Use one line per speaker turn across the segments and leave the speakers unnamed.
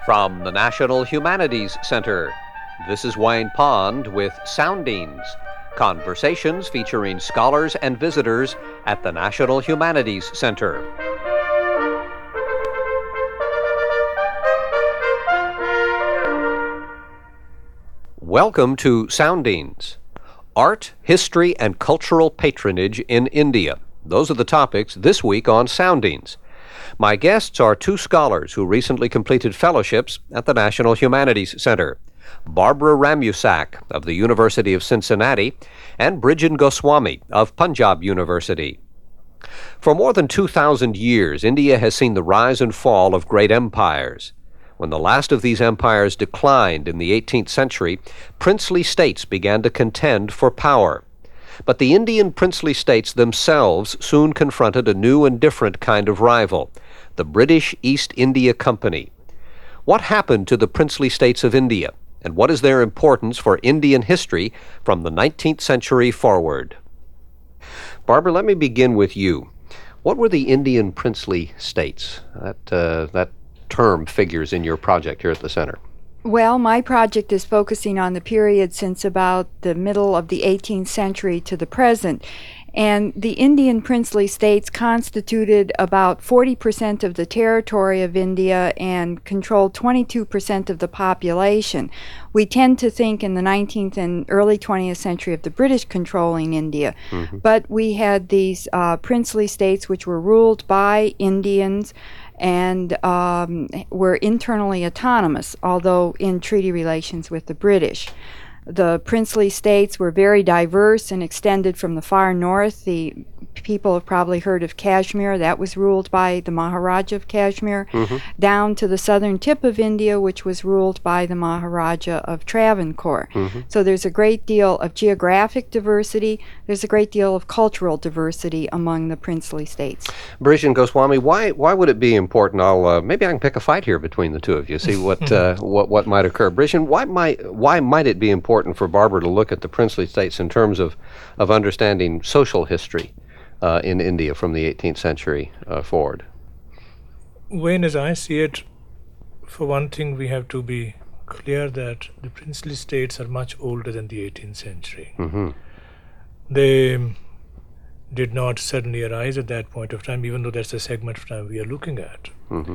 From the National Humanities Center, this is Wayne Pond with Soundings, conversations featuring scholars and visitors at the National Humanities Center. Welcome to Soundings. Art, history, and cultural patronage in India. Those are the topics this week on Soundings. My guests are two scholars who recently completed fellowships at the National Humanities Center, Barbara Ramusak of the University of Cincinnati and Brijan Goswami of Punjab University. For more than 2,000 years, India has seen the rise and fall of great empires. When the last of these empires declined in the 18th century, princely states began to contend for power. But the Indian princely states themselves soon confronted a new and different kind of rival, the British East India Company. What happened to the princely states of India, and what is their importance for Indian history from the 19th century forward? Barbara, let me begin with you. What were the Indian princely states? That term figures in your project here at the center.
Well, my project is focusing on the period since about the middle of the 18th century to the present. And the Indian princely states constituted about 40% of the territory of India and controlled 22% of the population. We tend to think in the 19th and early 20th century of the British controlling India. But we had these princely states which were ruled by Indians and were internally autonomous, although in treaty relations with the British. The princely states were very diverse and extended from the far north. The people have probably heard of Kashmir. That was ruled by the Maharaja of Kashmir, down to the southern tip of India, which was ruled by the Maharaja of Travancore. So there's a great deal of geographic diversity. There's a great deal of cultural diversity among the princely states.
Brijan Goswami, why would it be important? Maybe I can pick a fight here between the two of you, see what might occur. Brijan, why might it be important for Barbara to look at the princely states in terms of understanding social history in India from the 18th century forward?
Wayne, as I see it, for one thing, we have to be clear that the princely states are much older than the 18th century. They did not suddenly arise at that point of time, even though that's the segment of time we are looking at.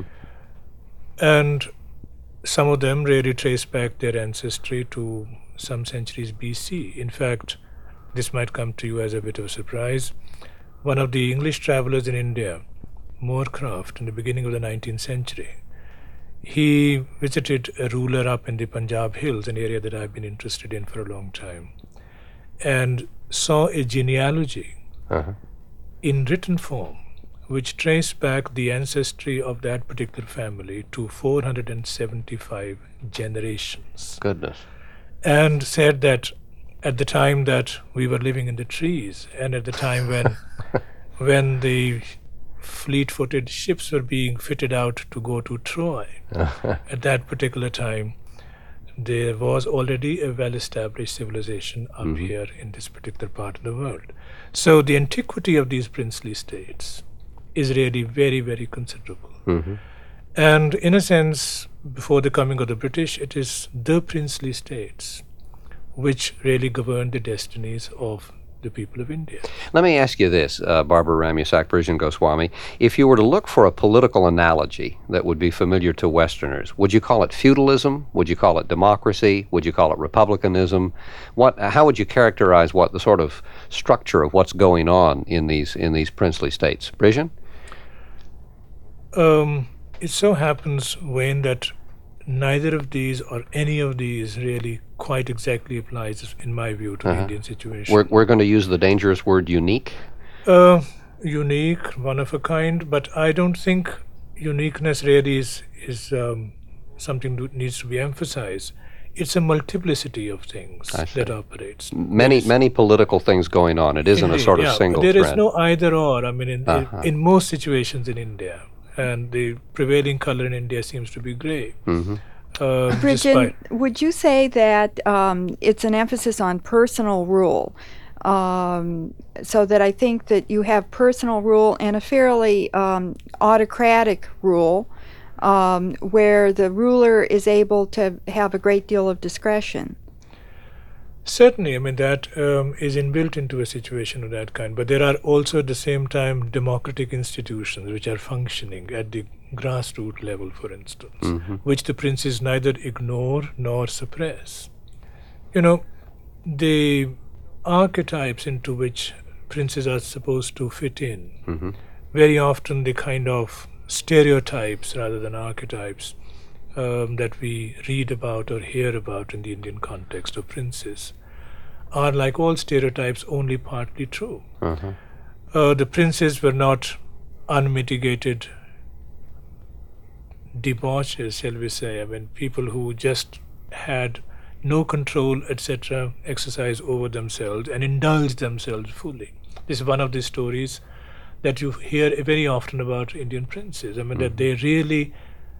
And some of them really trace back their ancestry to some centuries BC. In fact, this might come to you as a bit of a surprise. One of the English travelers in India, Moorcroft, in the beginning of the 19th century, he visited a ruler up in the Punjab Hills, an area that I've been interested in for a long time, and saw a genealogy in written form which traced back the ancestry of that particular family to 475 generations.
Goodness.
And said that at the time that we were living in the trees, and at the time when the fleet-footed ships were being fitted out to go to Troy, at that particular time, there was already a well-established civilization up here in this particular part of the world. So the antiquity of these princely states is really very, very considerable. And in a sense, before the coming of the British, it is the princely states which really govern the destinies of the people of India.
Let me ask you this, Barbara Ramusak, Brijan Goswami. If you were to look for a political analogy that would be familiar to Westerners, would you call it feudalism? Would you call it democracy? Would you call it republicanism? How would you characterize what the sort of structure of what's going on in these princely states? Brijan?
It so happens, Wayne, that neither of these or any of these really quite exactly applies, in my view, to the Indian situation.
We're going to use the dangerous word unique?
Unique, one of a kind, but I don't think uniqueness really is something that needs to be emphasized. It's a multiplicity of things that operates.
Many political things going on. It isn't a sort of single
thread.
There
is no either or. I mean, in most situations in India, and the prevailing color in India seems to be gray.
Brijan, would you say that it's an emphasis on personal rule? So that I think that you have personal rule and a fairly autocratic rule where the ruler is able to have a great deal of discretion.
Certainly, I mean, that is inbuilt into a situation of that kind. But there are also at the same time democratic institutions which are functioning at the grassroots level, for instance, which the princes neither ignore nor suppress. You know, the archetypes into which princes are supposed to fit in, very often the kind of stereotypes rather than archetypes that we read about or hear about in the Indian context of princes are, like all stereotypes, only partly true. The princes were not unmitigated debauchers, shall we say. I mean, people who just had no control, etc., exercise over themselves and indulged themselves fully. This is one of the stories that you hear very often about Indian princes. I mean, that they really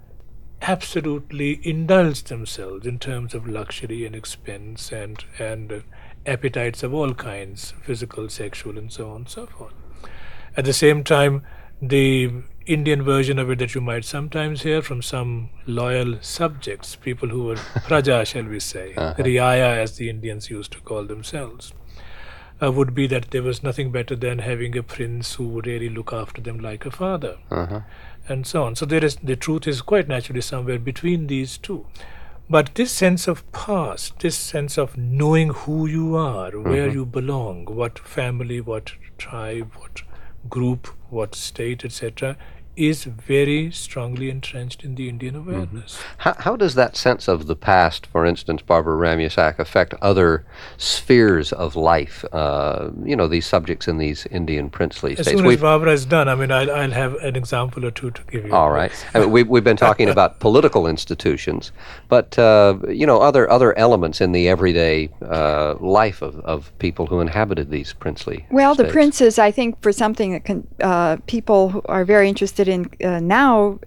absolutely indulged themselves in terms of luxury and expense and appetites of all kinds, physical, sexual, and so on and so forth. At the same time, the Indian version of it that you might sometimes hear from some loyal subjects, people who were praja, shall we say, riaya as the Indians used to call themselves, would be that there was nothing better than having a prince who would really look after them like a father, and so on. So the truth is quite naturally somewhere between these two. But this sense of past, this sense of knowing who you are, where you belong, what family, what tribe, what group, what state, etc., is very strongly entrenched in the Indian awareness.
How does that sense of the past, for instance, Barbara Ramyasak, affect other spheres of life? These subjects in these Indian princely states.
As soon as Barbara is done, I mean, I'll have an example or two to give you.
All right. I mean, we've been talking about political institutions, but other elements in the everyday life of people who inhabited these princely
Well,
states.
the princes, I think, for something that people who are very interested in now,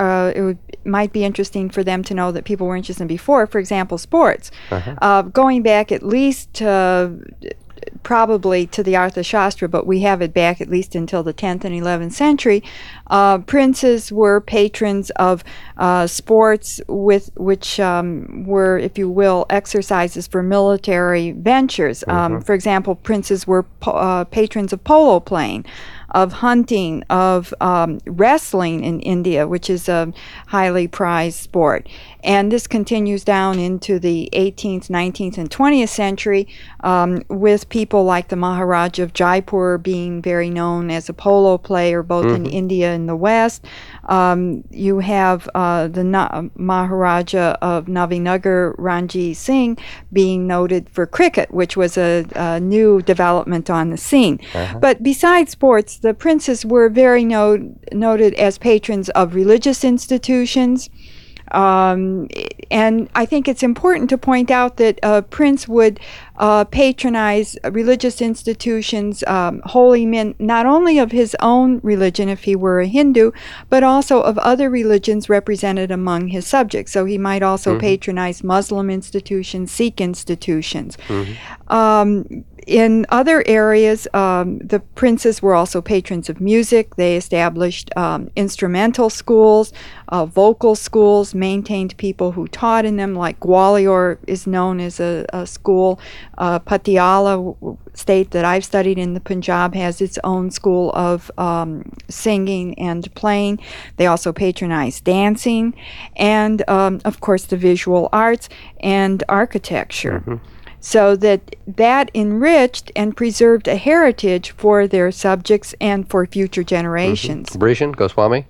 might be interesting for them to know that people were interested in before. For example, sports. Going back at least probably to the Arthashastra, but we have it back at least until the 10th and 11th century, princes were patrons of sports which were, if you will, exercises for military ventures. For example, princes were patrons of polo playing, of hunting, of wrestling in India, which is a highly prized sport. And this continues down into the 18th, 19th, and 20th century with people like the Maharaja of Jaipur being very known as a polo player both in India and the West. You have the Maharaja of Navinagar, Ranjit Singh, being noted for cricket, which was a new development on the scene. But besides sports, the princes were very noted as patrons of religious institutions. And I think it's important to point out that a prince would patronize religious institutions, holy men, not only of his own religion if he were a Hindu, but also of other religions represented among his subjects. So he might also patronize Muslim institutions, Sikh institutions. In other areas, the princes were also patrons of music. They established instrumental schools, vocal schools, maintained people who taught in them, like Gwalior is known as a school. Patiala, state that I've studied in the Punjab, has its own school of singing and playing. They also patronize dancing and, of course, the visual arts and architecture. So that enriched and preserved a heritage for their subjects and for future generations.
Brishan Goswami?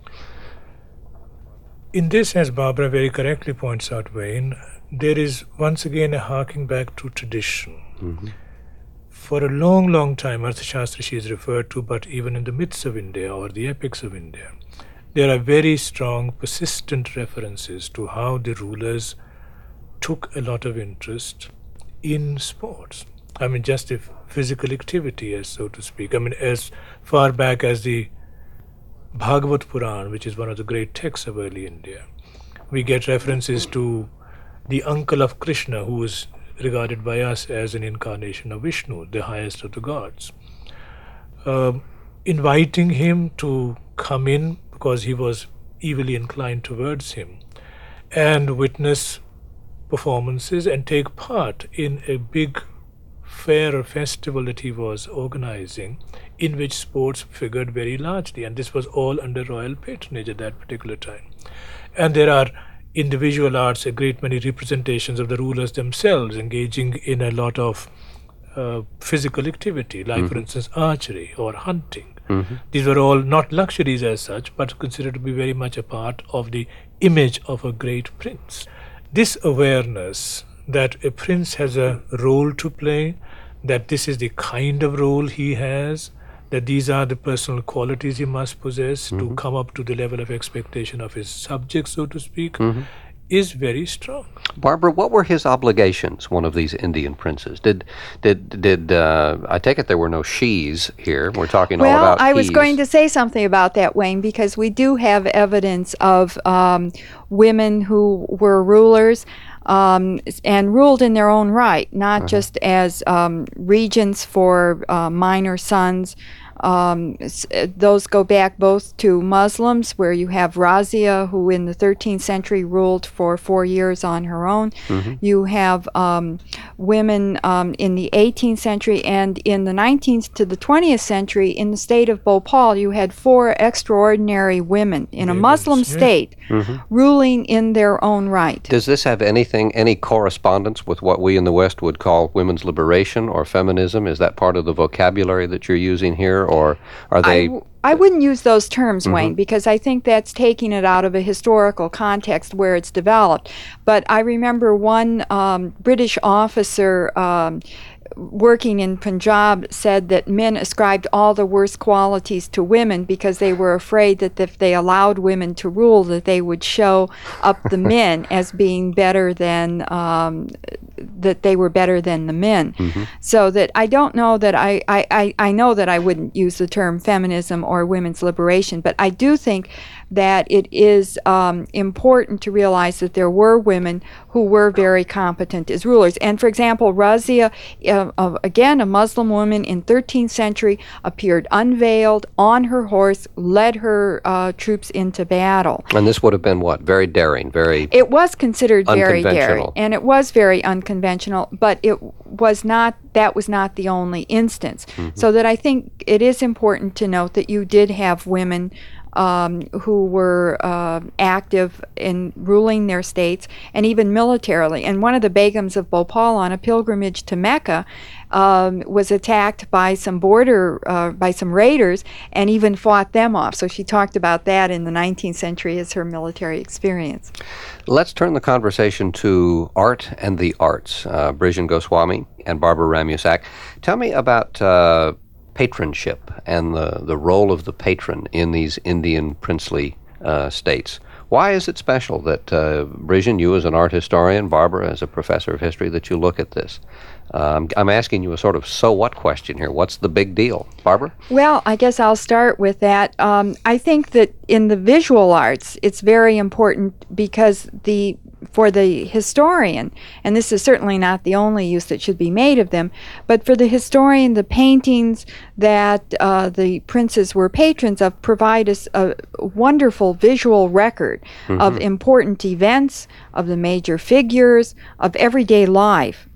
In this, as Barbara very correctly points out, Wayne, there is once again a harking back to tradition. For a long, long time, Arthashastra she is referred to, but even in the myths of India or the epics of India, there are very strong, persistent references to how the rulers took a lot of interest in sports. I mean, just if physical activity, as so to speak. I mean, as far back as the Bhagavad Puran, which is one of the great texts of early India, we get references to the uncle of Krishna, who is regarded by us as an incarnation of Vishnu, the highest of the gods, inviting him to come in because he was evilly inclined towards him, and witness performances and take part in a big fair or festival that he was organizing, in which sports figured very largely, and this was all under royal patronage at that particular time. And there are in the visual arts a great many representations of the rulers themselves engaging in a lot of physical activity, like for instance archery or hunting. These were all not luxuries as such, but considered to be very much a part of the image of a great prince. This awareness that a prince has a role to play, that this is the kind of role he has, that these are the personal qualities he must possess to come up to the level of expectation of his subjects, so to speak, is very strong.
Barbara, what were his obligations, one of these Indian princes? Did I take it there were no she's here? We're talking all about
I was
he's.
going to say something about that, Wayne, because we do have evidence of women who were rulers and ruled in their own right, not just as regents for minor sons. Those go back both to Muslims, where you have Razia, who in the 13th century ruled for 4 years on her own. You have women in the 18th century, and in the 19th to the 20th century, in the state of Bhopal, you had 4 extraordinary women in a Muslim state ruling in their own right.
Does this have any correspondence with what we in the West would call women's liberation or feminism? Is that part of the vocabulary that you're using here, or are they...
I wouldn't use those terms, Wayne, because I think that's taking it out of a historical context where it's developed. But I remember one British officer working in Punjab said that men ascribed all the worst qualities to women because they were afraid that if they allowed women to rule, that they would show up the men as being better than that they were better than the men. So that I don't know that I know that I wouldn't use the term feminism or women's liberation, but I do think that it is important to realize that there were women who were very competent as rulers. And for example, Razia, again a Muslim woman in 13th century, appeared unveiled on her horse, led her troops into battle.
And this would have been what? Very daring, very...
It was considered very daring,
unconventional.
and it was very unconventional, but it was not, that was not the only instance. So that I think it is important to note that you did have women who were active in ruling their states and even militarily. And one of the Begums of Bhopal on a pilgrimage to Mecca was attacked by some by some raiders and even fought them off. So she talked about that in the 19th century as her military experience.
Let's turn the conversation to art and the arts. Brijan Goswami and Barbara Ramusak, tell me about patronship and the role of the patron in these Indian princely states. Why is it special that, Brijan, you as an art historian, Barbara as a professor of history, that you look at this? I'm asking you a sort of so what question here. What's the big deal? Barbara?
Well, I guess I'll start with that. I think that in the visual arts, it's very important because for the historian, and this is certainly not the only use that should be made of them, but for the historian, the paintings that the princes were patrons of provide us a wonderful visual record of important events, of the major figures, of everyday life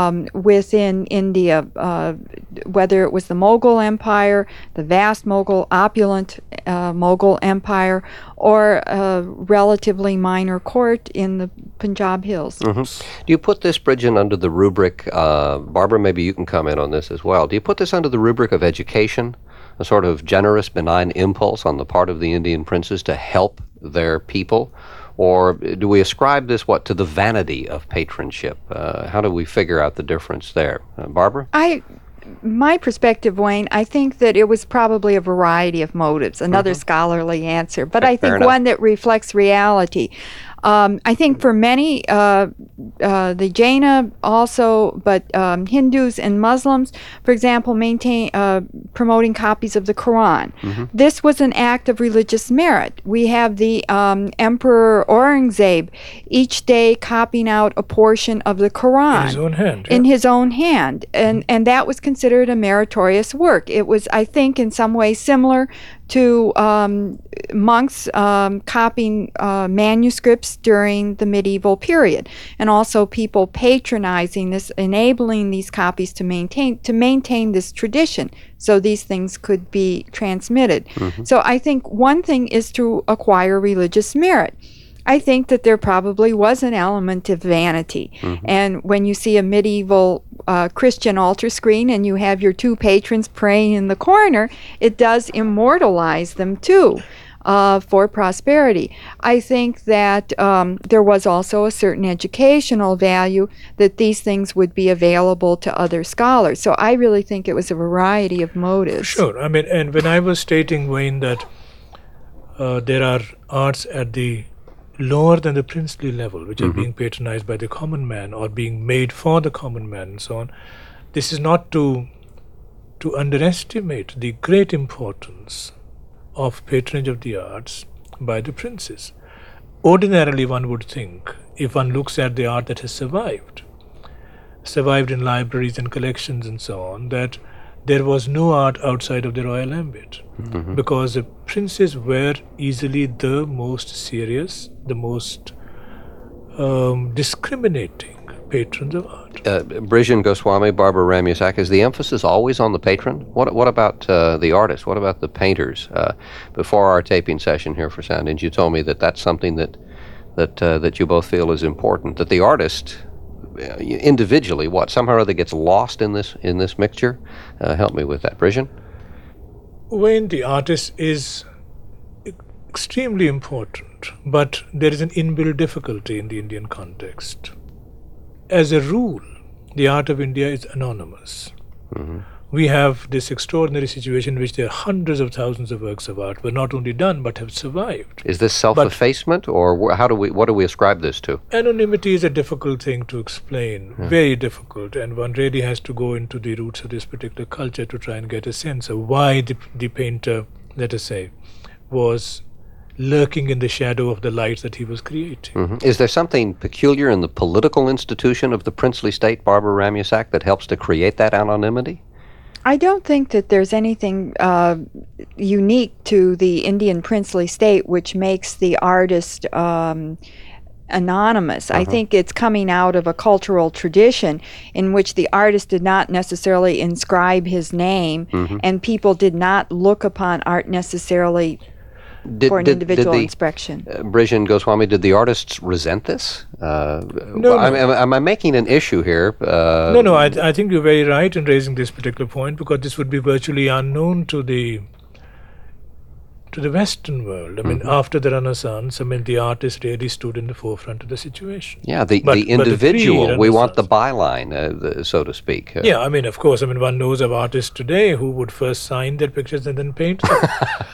within India, whether it was the Mughal Empire, the vast Mughal, opulent Mughal Empire, or a relatively minor court in the Punjab Hills.
Do you put this, Brijan, under the rubric, Barbara, maybe you can comment on this as well, do you put this under the rubric of education, a sort of generous, benign impulse on the part of the Indian princes to help their people? Or do we ascribe this, to the vanity of patronship? How do we figure out the difference there? Barbara?
My perspective, Wayne, I think that it was probably a variety of motives, another scholarly answer, but I think one that reflects reality. I think for many, the Jaina also, but Hindus and Muslims, for example, maintain promoting copies of the Quran. This was an act of religious merit. We have the Emperor Aurangzeb each day copying out a portion of the Quran
in his own hand.
In his own hand, and that was considered a meritorious work. It was, I think, in some ways similar to monks copying manuscripts during the medieval period, and also people patronizing this, enabling these copies to maintain this tradition, so these things could be transmitted. So I think one thing is to acquire religious merit. I think that there probably was an element of vanity. And when you see a medieval Christian altar screen and you have your two patrons praying in the corner, it does immortalize them too for prosperity. I think that there was also a certain educational value that these things would be available to other scholars. So I really think it was a variety of motives.
Sure. I mean, and when I was stating, Wayne, that there are arts at the lower than the princely level, which are being patronized by the common man or being made for the common man and so on, this is not to underestimate the great importance of patronage of the arts by the princes. Ordinarily, one would think, if one looks at the art that has survived in libraries and collections and so on, that there was no art outside of the royal ambit, because the princes were easily the most serious, the most discriminating patrons of art.
Brijan Goswami, Barbara Ramyusak, is the emphasis always on the patron? What about the artists? What about the painters? Before our taping session here for Soundings, you told me that that's something that you both feel is important, that the artist individually, somehow or other gets lost in this mixture? Help me with that, Brijan.
When the artist is extremely important, but there is an inbuilt difficulty in the Indian context. As a rule, the art of India is anonymous. We have this extraordinary situation in which there are hundreds of thousands of works of art were not only done but have survived.
Is this self-effacement, or what do we ascribe this to?
Anonymity is a difficult thing to explain, very difficult, and one really has to go into the roots of this particular culture to try and get a sense of why the painter, let us say, was lurking in the shadow of the light that he was creating.
Is there something peculiar in the political institution of the princely state, Barbara Ramyusak, that helps to create that anonymity?
I don't think that there's anything unique to the Indian princely state which makes the artist anonymous. I think it's coming out of a cultural tradition in which the artist did not necessarily inscribe his name, and people did not look upon art necessarily for an individual inspection.
Brijan Goswami, did the artists resent this?
No.
Am I making an issue here?
No. I think you're very right in raising this particular point, because this would be virtually unknown to the Western world. I mean, after the Renaissance, the artist really stood in the forefront of the situation.
Yeah, the individual. We want the byline, so to speak.
Yeah, of course. One knows of artists today who would first sign their pictures and then paint them.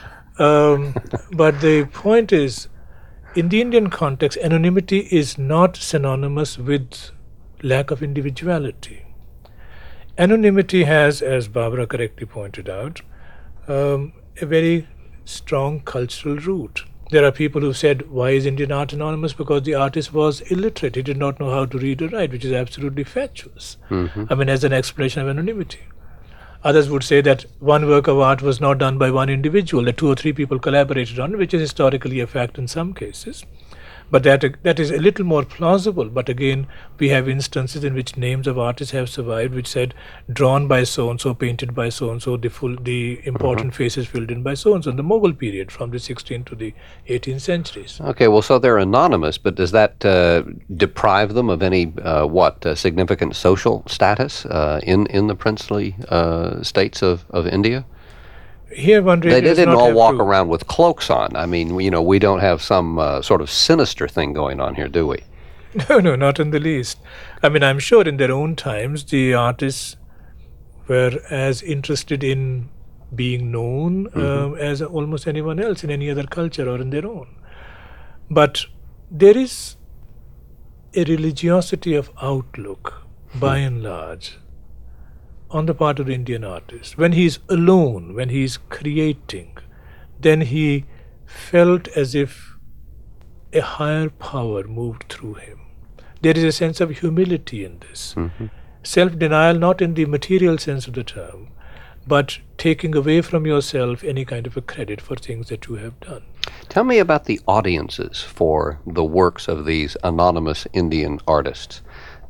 But the point is, in the Indian context, anonymity is not synonymous with lack of individuality. Anonymity has, as Barbara correctly pointed out, a very strong cultural root. There are people who said, why is Indian art anonymous? Because the artist was illiterate. He did not know how to read or write, which is absolutely fatuous. As an explanation of anonymity. Others would say that one work of art was not done by one individual, that 2 or 3 people collaborated on it, which is historically a fact in some cases. But that is a little more plausible. But again, we have instances in which names of artists have survived, which said drawn by so and so, painted by so and so, the important faces filled in by so and so in the Mughal period, from the 16th to the 18th centuries.
Okay, well, so they're anonymous, but does that deprive them of any significant social status in the princely states of India?
Here one really
they didn't all walk around with cloaks on. We don't have some sort of sinister thing going on here, do we?
No, not in the least. I'm sure in their own times the artists were as interested in being known as almost anyone else in any other culture or in their own. But there is a religiosity of outlook, by and large, on the part of the Indian artist. When he's alone, when he's creating, then he felt as if a higher power moved through him. There is a sense of humility in this. Self-denial, not in the material sense of the term, but taking away from yourself any kind of a credit for things that you have done.
Tell me about the audiences for the works of these anonymous Indian artists.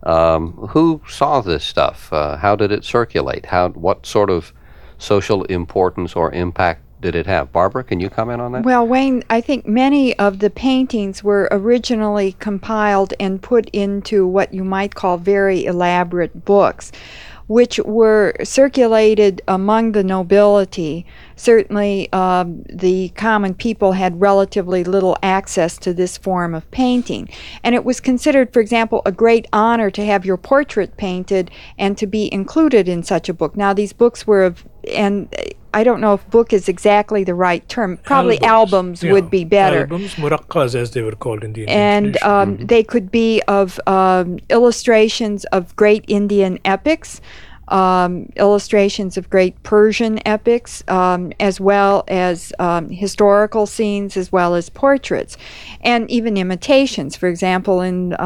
Who saw this stuff? How did it circulate? What sort of social importance or impact did it have? Barbara, can you comment on that?
Well, Wayne, I think many of the paintings were originally compiled and put into what you might call very elaborate books, which were circulated among the nobility. Certainly, the common people had relatively little access to this form of painting. And it was considered, for example, a great honor to have your portrait painted and to be included in such a book. Now, these books were and I don't know if book is exactly the right term. Probably albums
yeah.
would be better.
Albums, muraqqas as they were called in the Indian tradition.
And they could be of illustrations of great Indian epics, illustrations of great Persian epics, as well as historical scenes, as well as portraits, and even imitations. For example,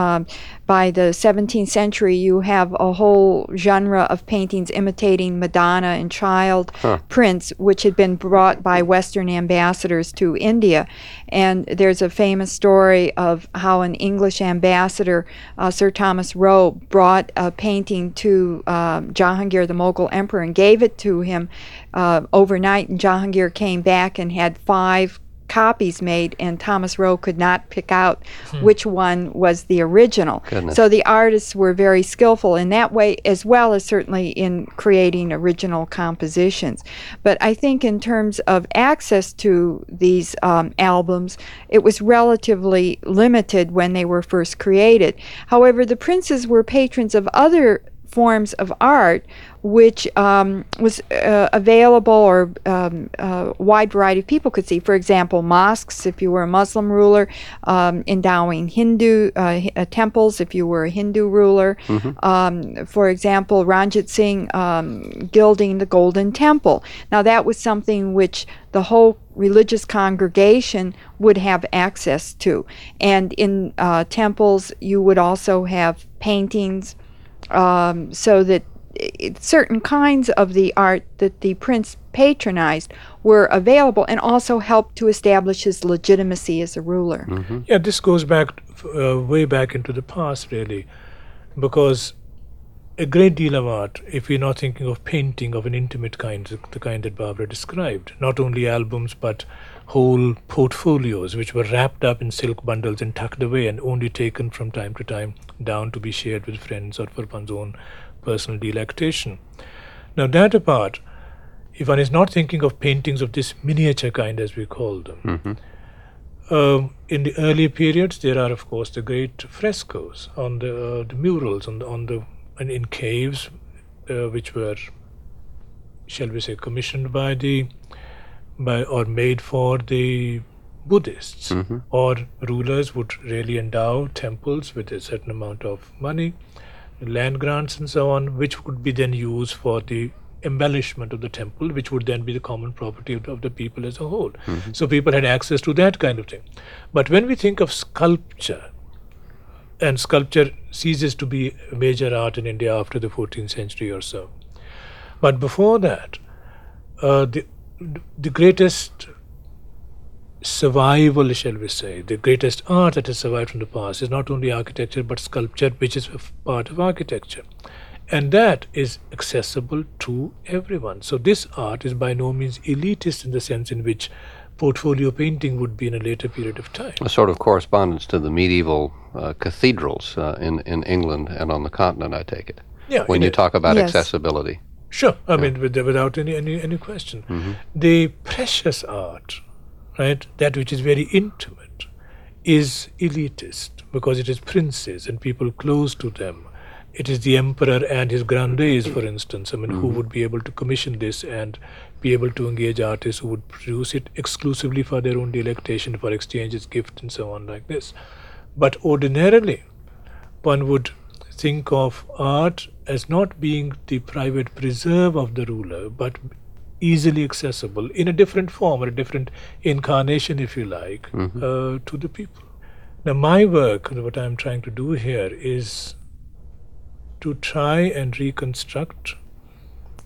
by the 17th century, you have a whole genre of paintings imitating Madonna and child prints, which had been brought by Western ambassadors to India. And there's a famous story of how an English ambassador, Sir Thomas Roe, brought a painting to Jahangir, the Mughal emperor, and gave it to him overnight. And Jahangir came back and had 5 copies made, and Thomas Roe could not pick out which one was the original.
Goodness.
So the artists were very skillful in that way, as well as certainly in creating original compositions. But I think in terms of access to these albums, it was relatively limited when they were first created. However, the princes were patrons of other forms of art which was available, or a wide variety of people could see. For example, mosques, if you were a Muslim ruler, endowing Hindu temples, if you were a Hindu ruler. For example, Ranjit Singh gilding the Golden Temple. Now that was something which the whole religious congregation would have access to. And in temples, you would also have paintings, so that certain kinds of the art that the prince patronized were available, and also helped to establish his legitimacy as a ruler.
Yeah, this goes back way back into the past, really, because a great deal of art, if we're not thinking of painting of an intimate kind, the kind that Barbara described, not only albums but whole portfolios which were wrapped up in silk bundles and tucked away and only taken from time to time down to be shared with friends or for one's own personal delectation. Now that apart, if one is not thinking of paintings of this miniature kind, as we call them, in the early periods there are of course the great frescoes on the murals and in caves, which were, shall we say, commissioned by or made for the Buddhists, or rulers would really endow temples with a certain amount of money, land grants and so on, which would be then used for the embellishment of the temple, which would then be the common property of the people as a whole. So people had access to that kind of thing. But when we think of sculpture, and sculpture ceases to be a major art in India after the 14th century or so. But before that, the greatest survival, shall we say, the greatest art that has survived from the past is not only architecture but sculpture, which is a part of architecture. And that is accessible to everyone. So this art is by no means elitist in the sense in which portfolio painting would be in a later period of time.
A sort of correspondence to the medieval cathedrals in England and on the continent, I take it.
Yeah,
when you talk about
Yes.
accessibility.
Sure, I mean, without any question. The precious art, right, that which is very intimate, is elitist because it is princes and people close to them. It is the emperor and his grandees, for instance, I mean, who would be able to commission this and be able to engage artists who would produce it exclusively for their own delectation, for exchange as gift and so on like this. But ordinarily, one would think of art as not being the private preserve of the ruler, but easily accessible in a different form or a different incarnation, if you like, to the people. Now, my work, what I'm trying to do here is to try and reconstruct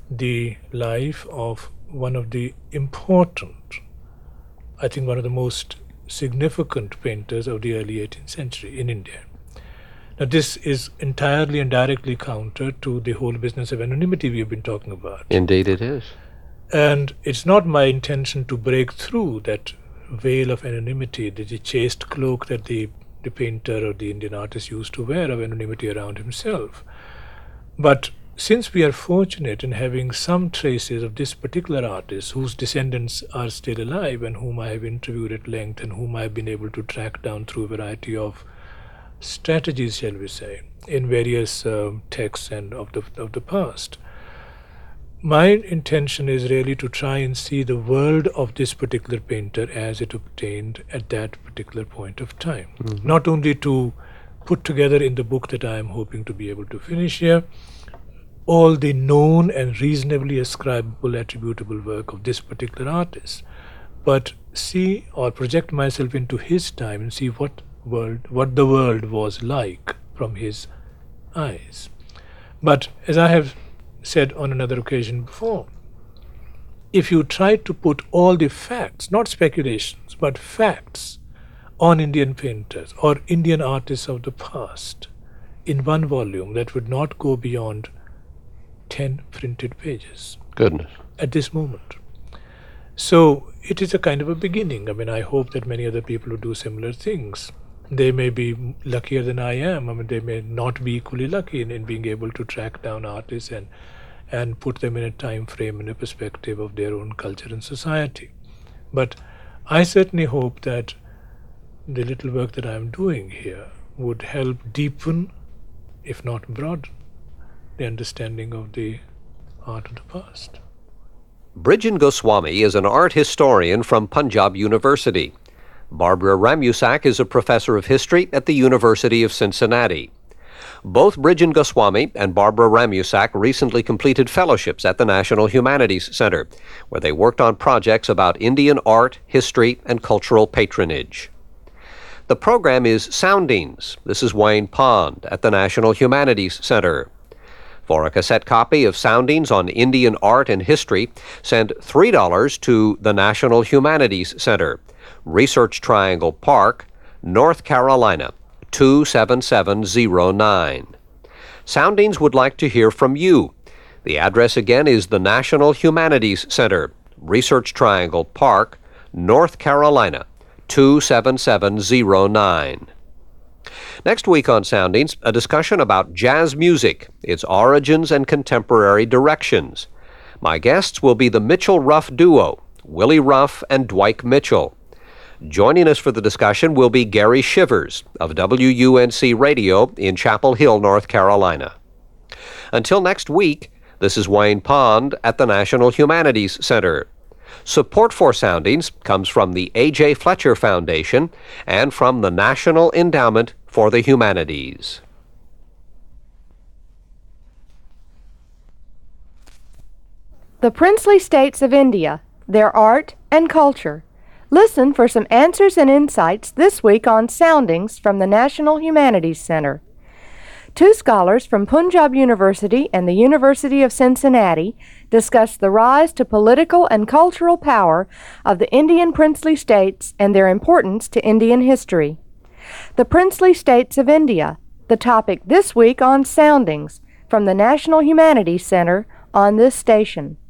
the life of one of the important, I think one of the most significant painters of the early 18th century in India. Now, this is entirely and directly counter to the whole business of anonymity we have been talking about.
Indeed it is.
And it's not my intention to break through that veil of anonymity, the chaste cloak that the painter or the Indian artist used to wear of anonymity around himself. But since we are fortunate in having some traces of this particular artist whose descendants are still alive and whom I have interviewed at length and whom I have been able to track down through a variety of strategies, shall we say, in various texts and of the past, my intention is really to try and see the world of this particular painter as it obtained at that particular point of time. Not only to put together in the book that I am hoping to be able to finish here all the known and reasonably ascribable, attributable work of this particular artist, but see or project myself into his time and see what the world was like from his eyes. But as I have said on another occasion before, if you try to put all the facts, not speculations, but facts on Indian painters or Indian artists of the past in one volume, that would not go beyond 10 printed pages.
Goodness.
At this moment. So it is a kind of a beginning. I mean, I hope that many other people will do similar things. They may be luckier than I am. I mean, they may not be equally lucky in being able to track down artists and put them in a time frame and a perspective of their own culture and society. But I certainly hope that the little work that I'm doing here would help deepen, if not broaden, the understanding of the art of the past.
Brijen Goswami is an art historian from Punjab University. Barbara Ramusak is a professor of history at the University of Cincinnati. Both Brijen Goswami and Barbara Ramusak recently completed fellowships at the National Humanities Center, where they worked on projects about Indian art, history, and cultural patronage. The program is Soundings. This is Wayne Pond at the National Humanities Center. For a cassette copy of Soundings on Indian art and history, send $3 to the National Humanities Center, Research Triangle Park, North Carolina, 27709. Soundings would like to hear from you. The address again is the National Humanities Center, Research Triangle Park, North Carolina, 27709. Next week on Soundings, a discussion about jazz music, its origins and contemporary directions. My guests will be the Mitchell-Ruff duo, Willie Ruff and Dwight Mitchell. Joining us for the discussion will be Gary Shivers of WUNC Radio in Chapel Hill, North Carolina. Until next week, this is Wayne Pond at the National Humanities Center. Support for Soundings comes from the A.J. Fletcher Foundation and from the National Endowment for the Humanities.
The Princely States of India, their art and culture. Listen for some answers and insights this week on Soundings from the National Humanities Center. Two scholars from Punjab University and the University of Cincinnati discuss the rise to political and cultural power of the Indian princely states and their importance to Indian history. The Princely States of India, the topic this week on Soundings from the National Humanities Center on this station.